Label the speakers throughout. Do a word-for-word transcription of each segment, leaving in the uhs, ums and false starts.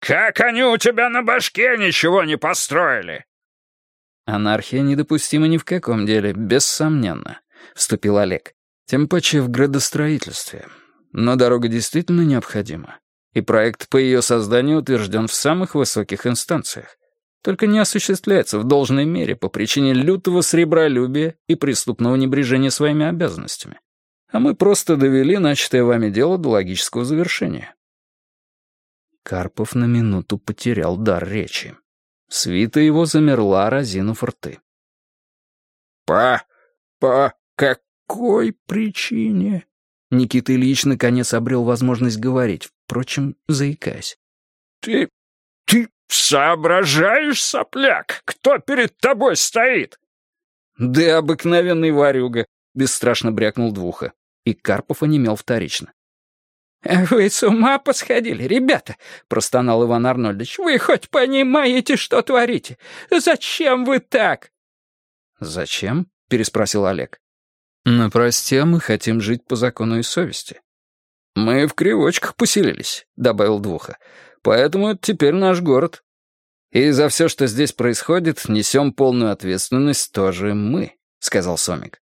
Speaker 1: Как они у тебя на башке ничего не построили?»
Speaker 2: «Анархия недопустима ни в каком деле, бессомненно», — вступил Олег. «Тем паче в градостроительстве. Но дорога действительно необходима, и проект по ее созданию утвержден в самых высоких инстанциях. Только не осуществляется в должной мере по причине лютого сребролюбия и преступного небрежения своими обязанностями. А мы просто довели начатое вами дело до логического завершения». Карпов на минуту потерял дар речи. Свита его замерла, разинув рты.
Speaker 1: «По... по какой причине?»
Speaker 2: Никита Ильич наконец обрел возможность говорить, впрочем, заикаясь.
Speaker 1: «Ты... ты соображаешь, сопляк, кто перед тобой стоит?»
Speaker 2: «Да обыкновенный ворюга», — бесстрашно брякнул Двуха. И Карпов онемел вторично.
Speaker 3: «Вы с ума посходили, ребята!» — простонал Иван Арнольдович. «Вы хоть понимаете, что творите? Зачем вы так?»
Speaker 2: «Зачем?» — переспросил Олег. «На просте мы хотим жить по закону и совести». «Мы в Кривочках поселились», — добавил Двуха. «Поэтому это теперь наш город. И за все, что здесь происходит, несем полную ответственность тоже мы», — сказал Сомик.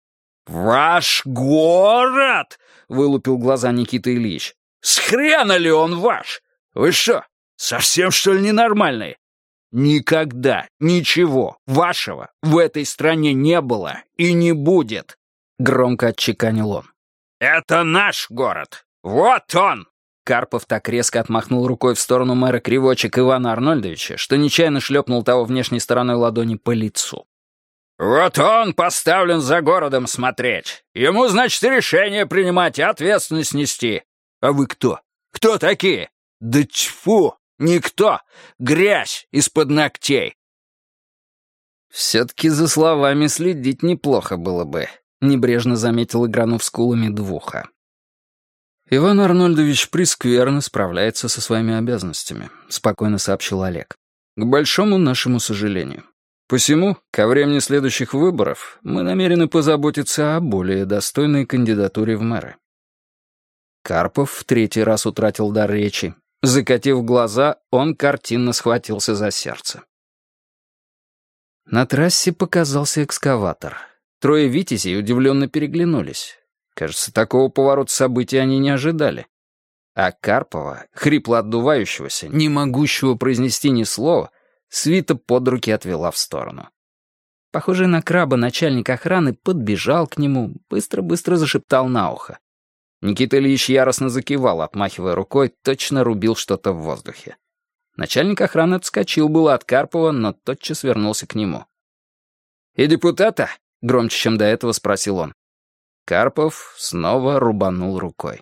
Speaker 1: «Ваш город?» — вылупил глаза Никита Ильич. «С хрена ли он ваш? Вы что, совсем, что ли, ненормальные? Никогда ничего вашего в этой стране не было и не будет!» — громко отчеканил он. «Это наш город! Вот он!»
Speaker 2: Карпов так резко отмахнул рукой в сторону мэра Кривочек Ивана Арнольдовича, что нечаянно шлепнул того внешней стороной ладони по лицу.
Speaker 1: «Вот он поставлен за городом смотреть. Ему, значит, и решение принимать, и ответственность нести. А вы кто? Кто такие? Да тьфу! Никто! Грязь из-под ногтей!»
Speaker 2: «Все-таки за словами следить неплохо было бы», — небрежно заметил, игранув скулами Двуха. «Иван Арнольдович прескверно справляется со своими обязанностями», — спокойно сообщил Олег. «К большому нашему сожалению. Посему, ко времени следующих выборов, мы намерены позаботиться о более достойной кандидатуре в мэры». Карпов в третий раз утратил дар речи. Закатив глаза, он картинно схватился за сердце. На трассе показался экскаватор. Трое витязей удивленно переглянулись. Кажется, такого поворота событий они не ожидали. А Карпова, хрипло отдувающегося, не могущего произнести ни слова, свита под руки отвела в сторону. Похожий на краба начальник охраны подбежал к нему, быстро-быстро зашептал на ухо. Никита Ильич яростно закивал, отмахивая рукой, точно рубил что-то в воздухе. Начальник охраны отскочил было от Карпова, но тотчас вернулся к нему. «И депутата?» — громче, чем до этого, спросил он. Карпов снова рубанул рукой.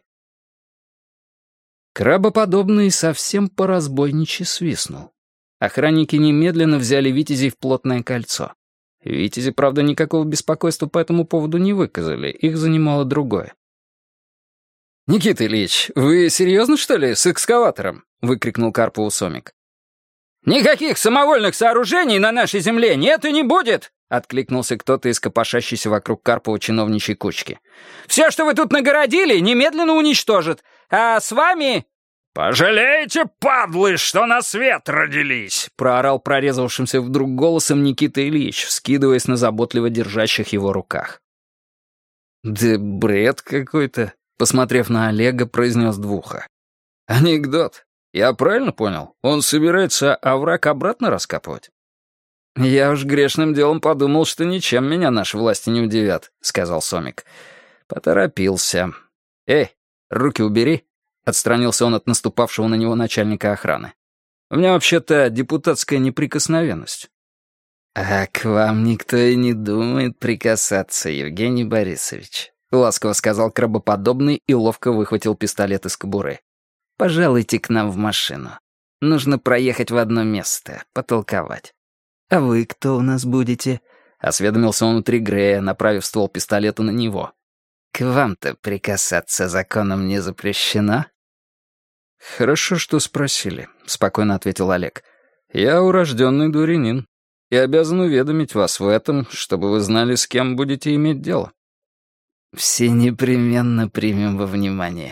Speaker 2: Крабоподобный совсем по-разбойничьи свистнул. Охранники немедленно взяли витязей в плотное кольцо. Витязи, правда, никакого беспокойства по этому поводу не выказали, их занимало другое. «Никита Ильич, вы серьезно, что ли, с экскаватором?» — выкрикнул Карпову Сомик.
Speaker 3: «Никаких самовольных сооружений на нашей земле нет и не будет!» — откликнулся кто-то из копошащейся вокруг Карпова чиновничьей кучки. «Все, что вы тут нагородили, немедленно уничтожат. А с вами...»
Speaker 1: «Пожалеете, падлы, что на свет родились!»
Speaker 2: — проорал прорезавшимся вдруг голосом Никита Ильич, вскидываясь на заботливо держащих его руках. «Да бред какой-то!» — посмотрев на Олега, произнес Двуха. «Анекдот. Я правильно понял? Он собирается овраг обратно раскапывать?» «Я уж грешным делом подумал, что ничем меня наши власти не удивят», — сказал Сомик. Поторопился. «Эй, руки убери!» — отстранился он от наступавшего на него начальника охраны. «У меня вообще-то депутатская неприкосновенность». «А к вам никто и не думает прикасаться, Евгений Борисович», — ласково сказал крабоподобный и ловко выхватил пистолет из кобуры. «Пожалуйте к нам в машину. Нужно проехать в одно место, потолковать». «А вы кто у нас будете?» — осведомился он у Тригрея, направив ствол пистолета на него. «К вам-то прикасаться законом не запрещено?» «Хорошо, что спросили», — спокойно ответил Олег. «Я урожденный дворянин и обязан уведомить вас в этом, чтобы вы знали, с кем будете иметь дело». «Все непременно примем во внимание», —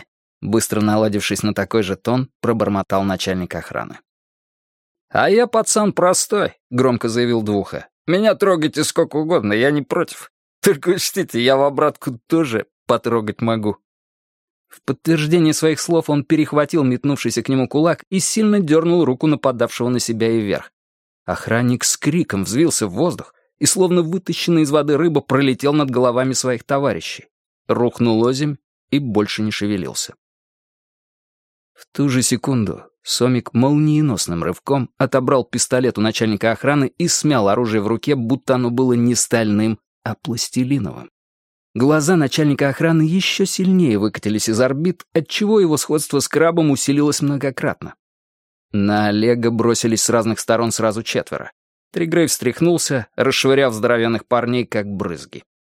Speaker 2: Быстро наладившись на такой же тон, пробормотал начальник охраны. «А я пацан простой», — громко заявил Двуха. «Меня трогайте сколько угодно, я не против. Только учтите, я в обратку тоже потрогать могу». В подтверждение своих слов он перехватил метнувшийся к нему кулак и сильно дернул руку нападавшего на себя и вверх. Охранник с криком взвился в воздух и, словно вытащенная из воды рыба, пролетел над головами своих товарищей. Рухнул озимь и больше не шевелился. В ту же секунду Сомик молниеносным рывком отобрал пистолет у начальника охраны и смял оружие в руке, будто оно было не стальным, а пластилиновым. Глаза начальника охраны еще сильнее выкатились из орбит, отчего его сходство с крабом усилилось многократно. На Олега бросились с разных сторон сразу четверо. Тригрей встряхнулся, расшвыряв здоровенных парней, как брызги.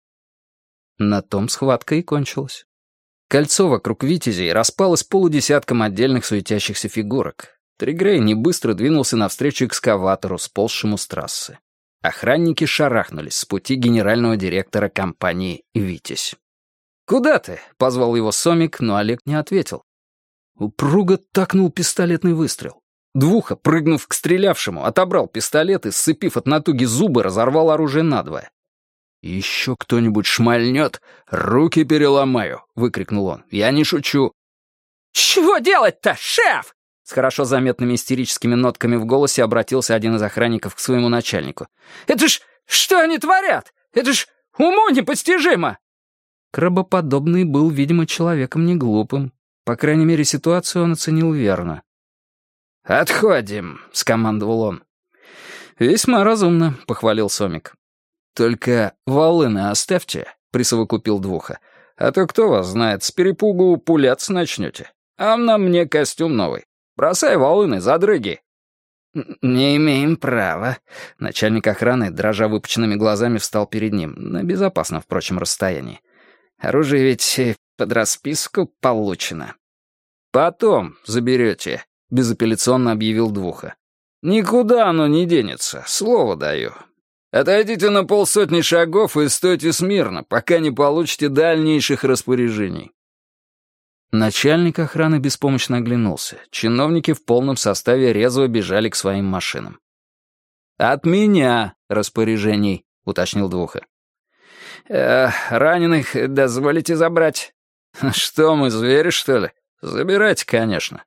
Speaker 2: На том схватка и кончилась. Кольцо вокруг витязей распалось полудесятком отдельных суетящихся фигурок. Тригрей небыстро двинулся навстречу экскаватору, сползшему с трассы. Охранники шарахнулись с пути генерального директора компании «Витязь». «Куда ты?» — позвал его Сомик, но Олег не ответил. Упруго такнул пистолетный выстрел. Двуха, прыгнув к стрелявшему, отобрал пистолет и, сцепив от натуги зубы, разорвал оружие надвое. «Еще кто-нибудь шмальнет, руки переломаю!» — выкрикнул он. «Я не шучу!»
Speaker 3: «Чего делать-то, шеф?»
Speaker 2: С хорошо заметными истерическими нотками в голосе обратился один из охранников к своему начальнику.
Speaker 3: «Это ж что они творят? Это ж уму непостижимо!»
Speaker 2: Крабоподобный был, видимо, человеком не глупым. По крайней мере, ситуацию он оценил верно. «Отходим», — скомандовал он. «Весьма разумно», — похвалил Сомик. «Только волыны оставьте», — присовокупил Двуха. «А то кто вас знает, с перепугу пуляться начнете. А на мне костюм новый. Бросай волыны, задрыги». «Не имеем права». Начальник охраны, дрожа выпученными глазами, встал перед ним, на безопасном, впрочем, расстоянии. «Оружие ведь под расписку получено». «Потом заберете», — безапелляционно объявил Двуха. «Никуда оно не денется, слово даю. Отойдите на полсотни шагов и стойте смирно, пока не получите дальнейших распоряжений». Начальник охраны беспомощно оглянулся. Чиновники в полном составе резво бежали к своим машинам. «От меня распоряжений», — уточнил Двуха. «Э, раненых дозволите забрать?» «Что мы, звери, что ли? Забирайте, конечно».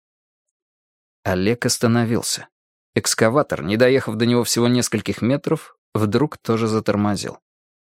Speaker 2: Олег остановился. Экскаватор, не доехав до него всего нескольких метров, вдруг тоже затормозил.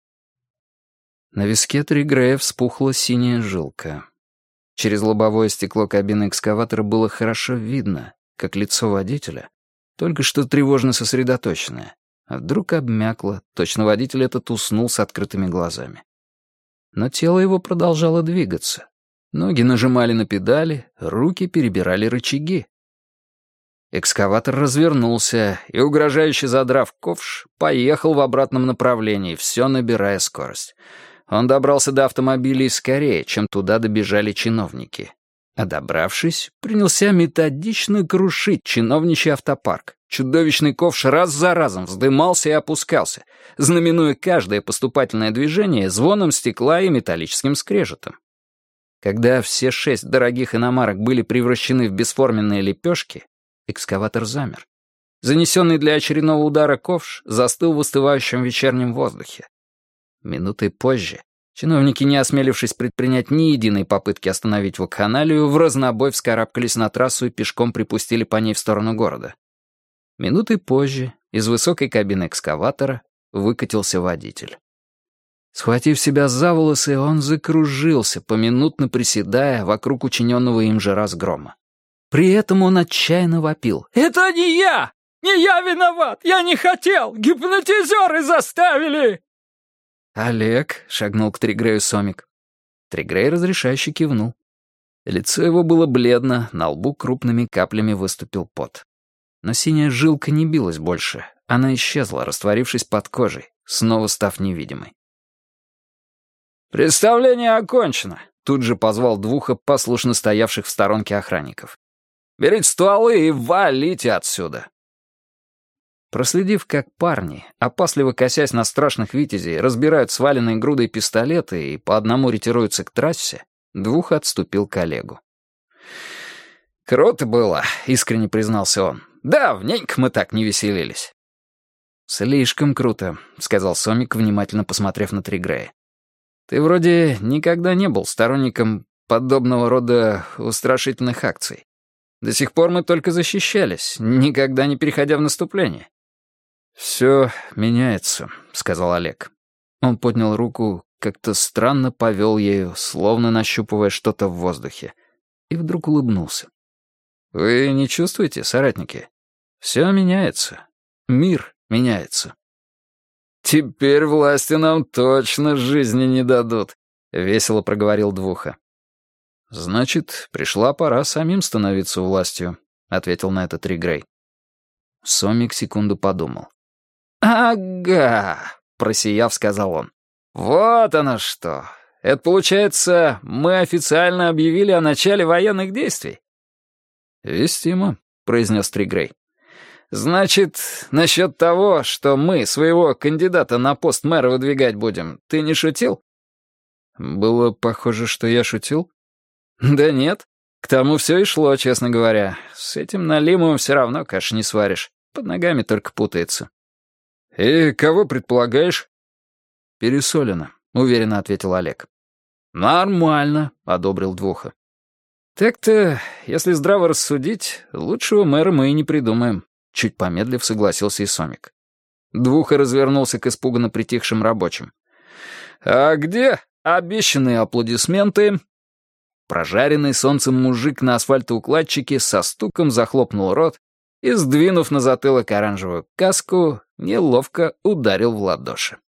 Speaker 2: На виске Тригрея вспухла синяя жилка. Через лобовое стекло кабины экскаватора было хорошо видно, как лицо водителя, только что тревожно сосредоточенное, а вдруг обмякло, точно водитель этот уснул с открытыми глазами. Но тело его продолжало двигаться. Ноги нажимали на педали, руки перебирали рычаги. Экскаватор развернулся и, угрожающе задрав ковш, поехал в обратном направлении, все набирая скорость. Он добрался до автомобилей скорее, чем туда добежали чиновники. А добравшись, принялся методично крушить чиновничий автопарк. Чудовищный ковш раз за разом вздымался и опускался, знаменуя каждое поступательное движение звоном стекла и металлическим скрежетом. Когда все шесть дорогих иномарок были превращены в бесформенные лепешки, экскаватор замер. Занесенный для очередного удара ковш застыл в остывающем вечернем воздухе. Минутой позже чиновники, не осмелившись предпринять ни единой попытки остановить вакханалию, в разнобой вскарабкались на трассу и пешком припустили по ней в сторону города. Минутой позже из высокой кабины экскаватора выкатился водитель. Схватив себя за волосы, он закружился, поминутно приседая вокруг учиненного им же разгрома. При этом он отчаянно вопил.
Speaker 3: «Это не я! Не я виноват! Я не хотел! Гипнотизеры заставили!»
Speaker 2: «Олег», — шагнул к Тригрею Сомик. Тригрей разрешающе кивнул. Лицо его было бледно, на лбу крупными каплями выступил пот. Но синяя жилка не билась больше. Она исчезла, растворившись под кожей, снова став невидимой. «Представление окончено», — тут же позвал Двуха послушно стоявших в сторонке охранников. «Берите стволы и валите отсюда». Проследив, как парни, опасливо косясь на страшных витязей, разбирают сваленные грудой пистолеты и по одному ретируются к трассе, Двуха отступил к Олегу. «Круто было», — искренне признался он. «Давненько мы так не веселились». «Слишком круто», — сказал Сомик, внимательно посмотрев на Тригрея. «Ты вроде никогда не был сторонником подобного рода устрашительных акций. До сих пор мы только защищались, никогда не переходя в наступление». «Все меняется», — сказал Олег. Он поднял руку, как-то странно повел ею, словно нащупывая что-то в воздухе, и вдруг улыбнулся. «Вы не чувствуете, соратники? Все меняется. Мир меняется». «Теперь власти нам точно жизни не дадут», — весело проговорил Двуха. «Значит, пришла пора самим становиться властью», — ответил на это Тригрей. Сомик секунду подумал. «Ага», — просияв, сказал он. «Вот оно что. Это получается, мы официально объявили о начале военных действий?» «Вестимо», — произнес Тригрей. «Значит, насчет того, что мы своего кандидата на пост мэра выдвигать будем, ты не шутил?» «Было похоже, что я шутил?» «Да нет. К тому все и шло, честно говоря. С этим налимом все равно каши не сваришь. Под ногами только путается». «И кого предполагаешь?» «Пересолено», — уверенно ответил Олег. «Нормально», — одобрил Двуха. «Так-то, если здраво рассудить, лучшего мэра мы и не придумаем», — чуть помедлив согласился и Сомик. Двуха развернулся к испуганно притихшим рабочим. «А где обещанные аплодисменты?» Прожаренный солнцем мужик на асфальтоукладчике со стуком захлопнул рот и, сдвинув на затылок оранжевую каску, неловко ударил в ладоши.